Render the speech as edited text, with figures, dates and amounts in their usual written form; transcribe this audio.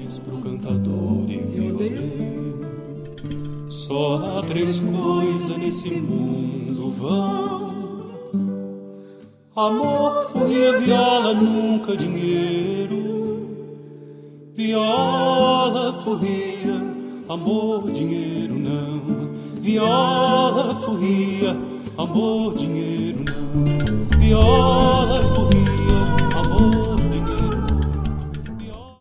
flores pro cantador e violeiro. Só há três coisas nesse mundo vão: amor, folia, viola, nunca dinheiro. Viola, folia, amor, dinheiro não. Viola, folia, amor, dinheiro não. Viola, folia,